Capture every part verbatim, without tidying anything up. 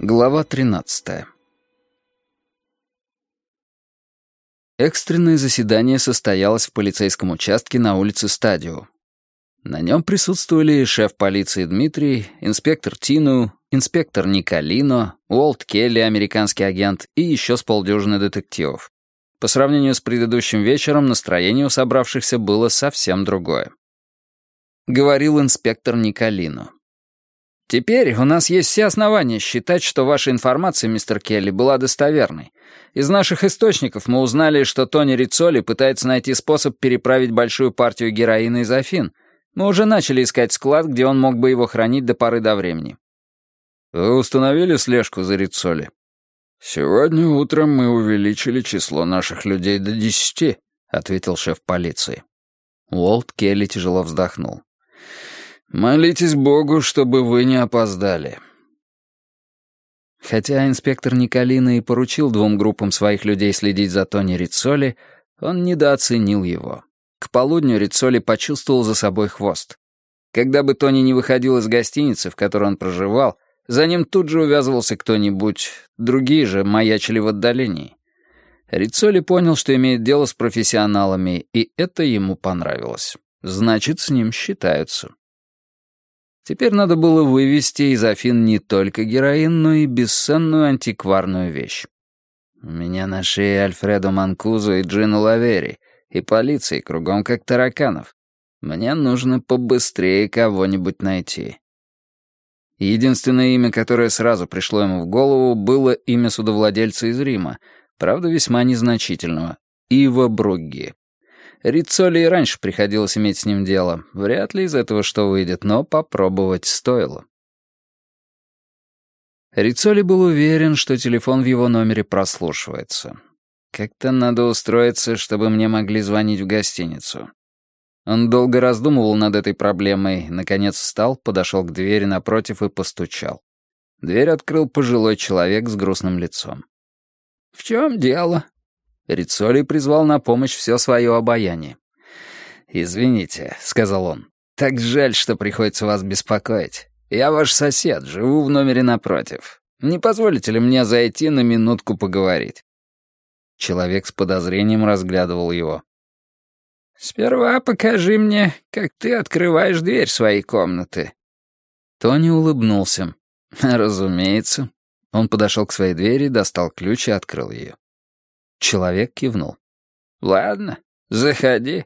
Глава тринадцатая. Экстренное заседание состоялось в полицейском участке на улице Стадио. На нем присутствовали шеф полиции Дмитрий, инспектор Тину, инспектор Николино, Уолт Келли, американский агент, и еще с полдюжины детективов. По сравнению с предыдущим вечером настроение у собравшихся было совсем другое. Говорил инспектор Николино. «Теперь у нас есть все основания считать, что ваша информация, мистер Келли, была достоверной. Из наших источников мы узнали, что Тони Риццоли пытается найти способ переправить большую партию героина из Афин. Мы уже начали искать склад, где он мог бы его хранить до поры до времени». «Вы установили слежку за Риццоли?» «Сегодня утром мы увеличили число наших людей до десяти», — ответил шеф полиции. Уолт Келли тяжело вздохнул. «Молитесь Богу, чтобы вы не опоздали». Хотя инспектор Николино и поручил двум группам своих людей следить за Тони Риццоли, он недооценил его. К полудню Риццоли почувствовал за собой хвост. Когда бы Тони не выходил из гостиницы, в которой он проживал, за ним тут же увязывался кто-нибудь, другие же маячили в отдалении. Риццоли понял, что имеет дело с профессионалами, и это ему понравилось. Значит, с ним считаются. Теперь надо было вывести из Афин не только героин, но и бесценную антикварную вещь. У меня на шее Альфредо Манкузо и Джино Лавери, и полиции кругом как тараканов. Мне нужно побыстрее кого-нибудь найти. Единственное имя, которое сразу пришло ему в голову, было имя судовладельца из Рима, правда, весьма незначительного — Иво Бругги. Риццоли и раньше приходилось иметь с ним дело. Вряд ли из этого что выйдет, но попробовать стоило. Риццоли был уверен, что телефон в его номере прослушивается. Как-то надо устроиться, чтобы мне могли звонить в гостиницу. Он долго раздумывал над этой проблемой, наконец встал, подошел к двери напротив и постучал. Дверь открыл пожилой человек с грустным лицом. «В чем дело?» Риццоли призвал на помощь все свое обаяние. «Извините», — сказал он, — «так жаль, что приходится вас беспокоить. Я ваш сосед, живу в номере напротив. Не позволите ли мне зайти на минутку поговорить?» Человек с подозрением разглядывал его. «Сперва покажи мне, как ты открываешь дверь своей комнаты». Тони улыбнулся. «Разумеется». Он подошел к своей двери, достал ключ и открыл ее. Человек кивнул. «Ладно, заходи».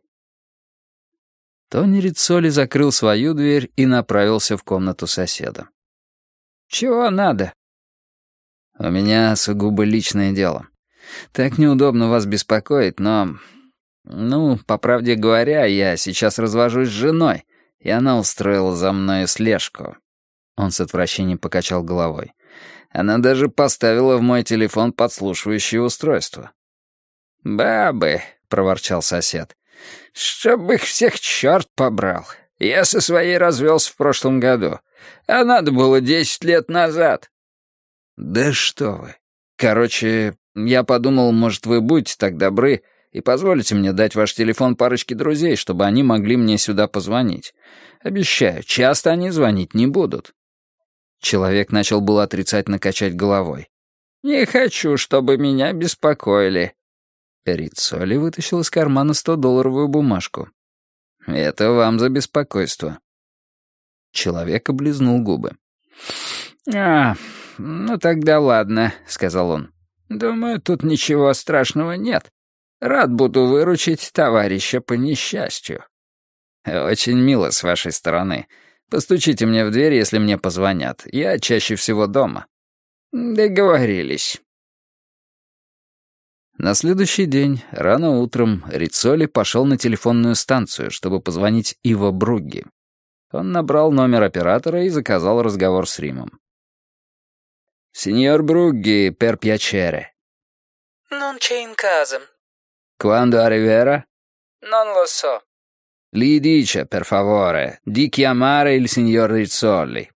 Тони Риццоли закрыл свою дверь и направился в комнату соседа. «Чего надо?» «У меня сугубо личное дело. Так неудобно вас беспокоить, но... Ну, по правде говоря, я сейчас развожусь с женой, и она устроила за мной слежку». Он с отвращением покачал головой. «Она даже поставила в мой телефон подслушивающее устройство». «Бабы», — проворчал сосед, — «чтоб их всех черт побрал. Я со своей развелся в прошлом году, а надо было десять лет назад». «Да что вы. Короче, я подумал, может, вы будете так добры и позволите мне дать ваш телефон парочке друзей, чтобы они могли мне сюда позвонить. Обещаю, часто они звонить не будут». Человек начал было отрицательно качать головой. «Не хочу, чтобы меня беспокоили». Риццоли вытащил из кармана стодолларовую бумажку. «Это вам за беспокойство». Человек облизнул губы. «А, ну тогда ладно», — сказал он. «Думаю, тут ничего страшного нет. Рад буду выручить товарища по несчастью». «Очень мило с вашей стороны. Постучите мне в дверь, если мне позвонят. Я чаще всего дома». «Договорились». На следующий день, рано утром, Риццоли пошел на телефонную станцию, чтобы позвонить Иво Бругги. Он набрал номер оператора и заказал разговор с Римом. «Синьор Бругги, пер пьячере». «Non c'è in casa». «Quando arriverà?» «Non lo so». «Gli dice, per favore, di chiamare il signor Rizzoli».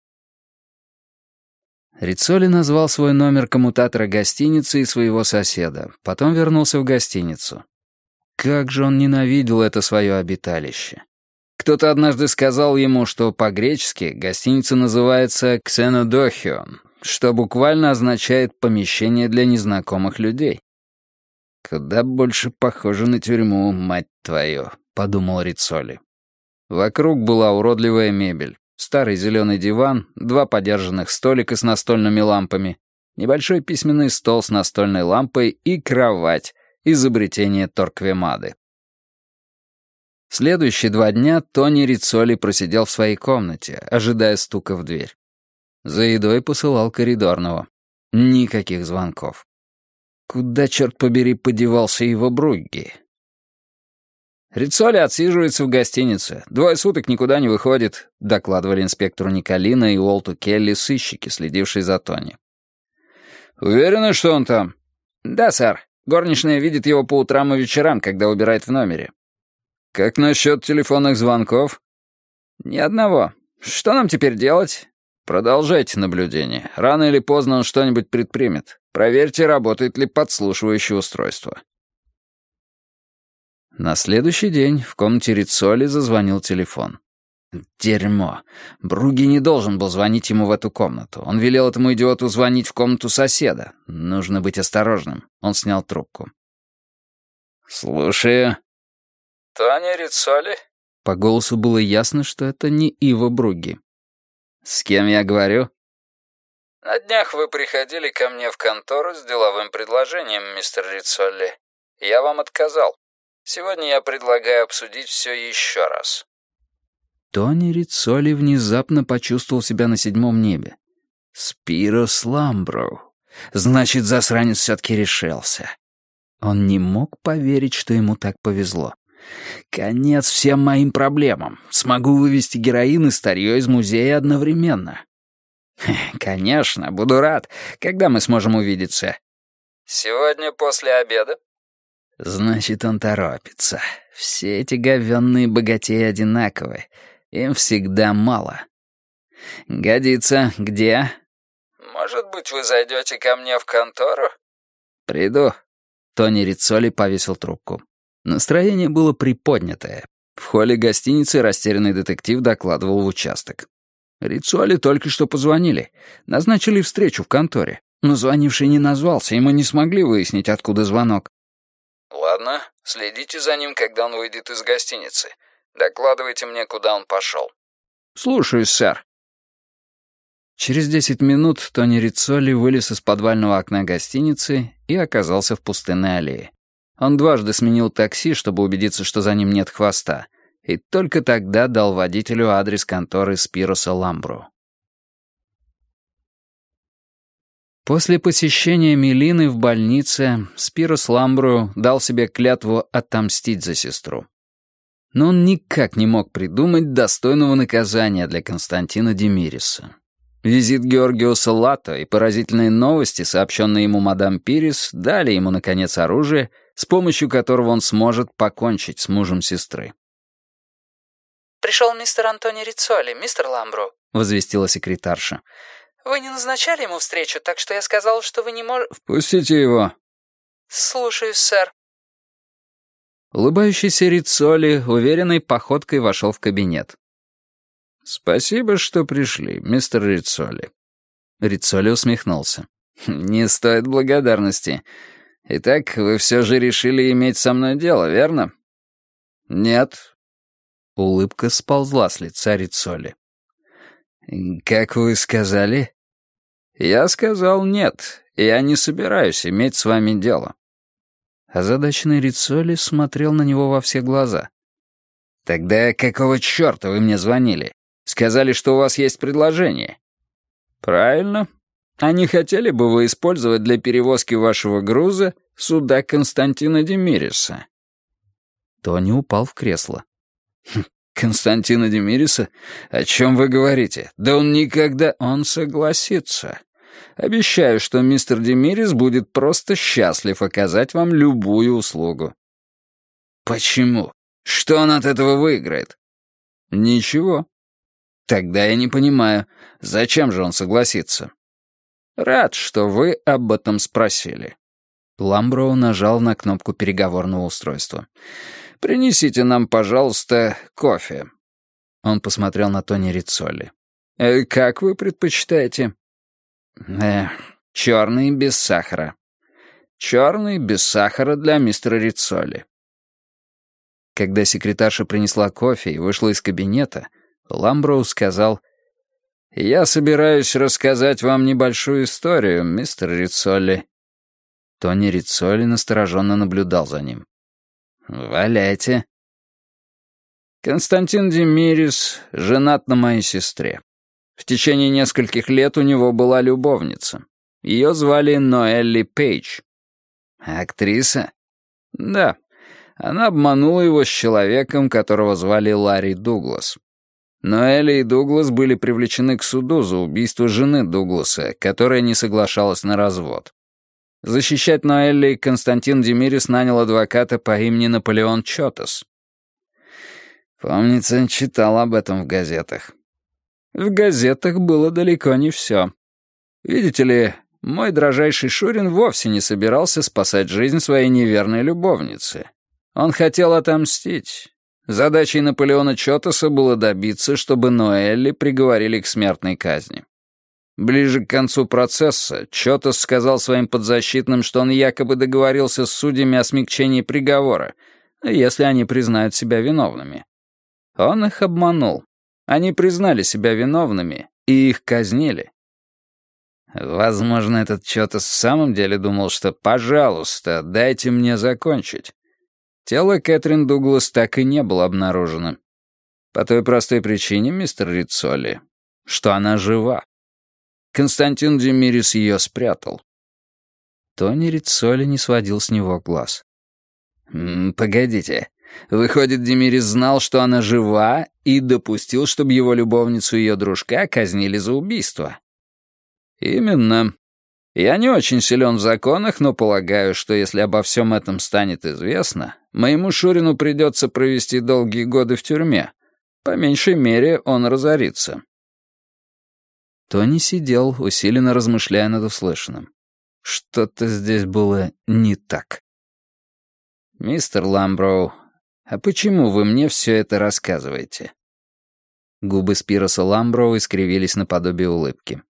Риццоли назвал свой номер коммутатора гостиницы и своего соседа, потом вернулся в гостиницу. Как же он ненавидел это свое обиталище. Кто-то однажды сказал ему, что по-гречески гостиница называется «Ксенодохион», что буквально означает «помещение для незнакомых людей». «Куда больше похоже на тюрьму, мать твою», — подумал Риццоли. Вокруг была уродливая мебель. Старый зеленый диван, два подержанных столика с настольными лампами, небольшой письменный стол с настольной лампой и кровать, изобретение Торквемады. Следующие два дня Тони Риццоли просидел в своей комнате, ожидая стука в дверь. За едой посылал коридорного. Никаких звонков. Куда, черт побери, подевался его Бругги? «Риццоли отсиживается в гостинице. Двое суток никуда не выходит», — докладывали инспектору Николина и Уолту Келли сыщики, следившие за Тони. «Уверены, что он там?» «Да, сэр. Горничная видит его по утрам и вечерам, когда убирает в номере». «Как насчет телефонных звонков?» «Ни одного. Что нам теперь делать?» «Продолжайте наблюдение. Рано или поздно он что-нибудь предпримет. Проверьте, работает ли подслушивающее устройство». На следующий день в комнате Риццоли зазвонил телефон. Дерьмо. Бругги не должен был звонить ему в эту комнату. Он велел этому идиоту звонить в комнату соседа. Нужно быть осторожным. Он снял трубку. «Слушаю». «Тони Риццоли?» По голосу было ясно, что это не Иво Бругги. «С кем я говорю?» «На днях вы приходили ко мне в контору с деловым предложением, мистер Риццоли. Я вам отказал. Сегодня я предлагаю обсудить все еще раз». Тони Риццоли внезапно почувствовал себя на седьмом небе. Спирос Ламброу. Значит, засранец все-таки решился. Он не мог поверить, что ему так повезло. Конец всем моим проблемам. Смогу вывести героин и старье из музея одновременно. Конечно, буду рад. Когда мы сможем увидеться? Сегодня после обеда. Значит, он торопится. Все эти говенные богатеи одинаковые. Им всегда мало. Годится. Где? Может быть, вы зайдете ко мне в контору? Приду. Тони Риццоли повесил трубку. Настроение было приподнятое. В холле гостиницы растерянный детектив докладывал в участок. Риццоли только что позвонили. Назначили встречу в конторе. Но звонивший не назвался, и мы не смогли выяснить, откуда звонок. Ладно, следите за ним, когда он выйдет из гостиницы. Докладывайте мне, куда он пошел. Слушаюсь, сэр. Через десять минут Тони Риццоли вылез из подвального окна гостиницы и оказался в пустынной аллее. Он дважды сменил такси, чтобы убедиться, что за ним нет хвоста, и только тогда дал водителю адрес конторы Спироса Ламброу. После посещения Мелины в больнице Спирос Ламброу дал себе клятву отомстить за сестру. Но он никак не мог придумать достойного наказания для Константина Демириса. Визит Георгиуса Лато и поразительные новости, сообщенные ему мадам Пирис, дали ему, наконец, оружие, с помощью которого он сможет покончить с мужем сестры. «Пришел мистер Антони Риццоли, мистер Ламброу», — возвестила секретарша. «Вы не назначали ему встречу, так что я сказал, что вы не можете...» «Впустите его». «Слушаюсь, сэр». Улыбающийся Риццоли уверенной походкой вошел в кабинет. «Спасибо, что пришли, мистер Риццоли». Риццоли усмехнулся. «Не стоит благодарности. Итак, вы все же решили иметь со мной дело, верно?» «Нет». Улыбка сползла с лица Риццоли. «Как вы сказали?» «Я сказал нет. Я не собираюсь иметь с вами дело». Озадаченный Риццоли смотрел на него во все глаза. «Тогда какого черта вы мне звонили? Сказали, что у вас есть предложение». «Правильно. А не хотели бы вы использовать для перевозки вашего груза суда Константина Демириса?» Тони упал в кресло. «Хм, Константина Демириса? О чем вы говорите? Да он никогда... Он согласится. Обещаю, что мистер Демирис будет просто счастлив оказать вам любую услугу». «Почему? Что он от этого выиграет?» «Ничего». «Тогда я не понимаю, зачем же он согласится?» «Рад, что вы об этом спросили». Ламброу нажал на кнопку переговорного устройства. «Принесите нам, пожалуйста, кофе». Он посмотрел на Тони Риццоли. «Э, «Как вы предпочитаете?» Эх, черный без сахара. Черный без сахара для мистера Риццоли. Когда секретарша принесла кофе и вышла из кабинета, Ламброу сказал: «Я собираюсь рассказать вам небольшую историю, мистер Риццоли». Тони Риццоли настороженно наблюдал за ним. «Валяйте». Константин Демирис женат на моей сестре. В течение нескольких лет у него была любовница. Ее звали Ноэлли Пейдж. Актриса? Да. Она обманула его с человеком, которого звали Ларри Дуглас. Ноэлли и Дуглас были привлечены к суду за убийство жены Дугласа, которая не соглашалась на развод. Защищать Ноэлли Константин Демирис нанял адвоката по имени Наполеон Чотас. Помнится, читал об этом в газетах. В газетах было далеко не все. Видите ли, мой дрожайший Шурин вовсе не собирался спасать жизнь своей неверной любовницы. Он хотел отомстить. Задачей Наполеона Чотаса было добиться, чтобы Ноэлли приговорили к смертной казни. Ближе к концу процесса Чотас сказал своим подзащитным, что он якобы договорился с судьями о смягчении приговора, если они признают себя виновными. Он их обманул. Они признали себя виновными, и их казнили. Возможно, этот Чотас в самом деле думал, что «пожалуйста, дайте мне закончить». Тело Кэтрин Дуглас так и не было обнаружено. По той простой причине, мистер Риццоли, что она жива. Константин Демирис ее спрятал. Тони Риццоли не сводил с него глаз. «М, «Погодите, выходит, Демирис знал, что она жива, и допустил, чтобы его любовницу и ее дружка казнили за убийство?» «Именно. Я не очень силен в законах, но полагаю, что если обо всем этом станет известно, моему Шурину придется провести долгие годы в тюрьме. По меньшей мере, он разорится». Тони сидел, усиленно размышляя над услышанным. Что-то здесь было не так. «Мистер Ламброу, а почему вы мне все это рассказываете?» Губы Спироса Ламброу искривились наподобие улыбки.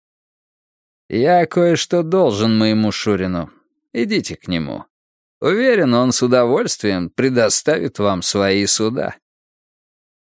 «Я кое-что должен моему Шурину. Идите к нему. Уверен, он с удовольствием предоставит вам свои суда».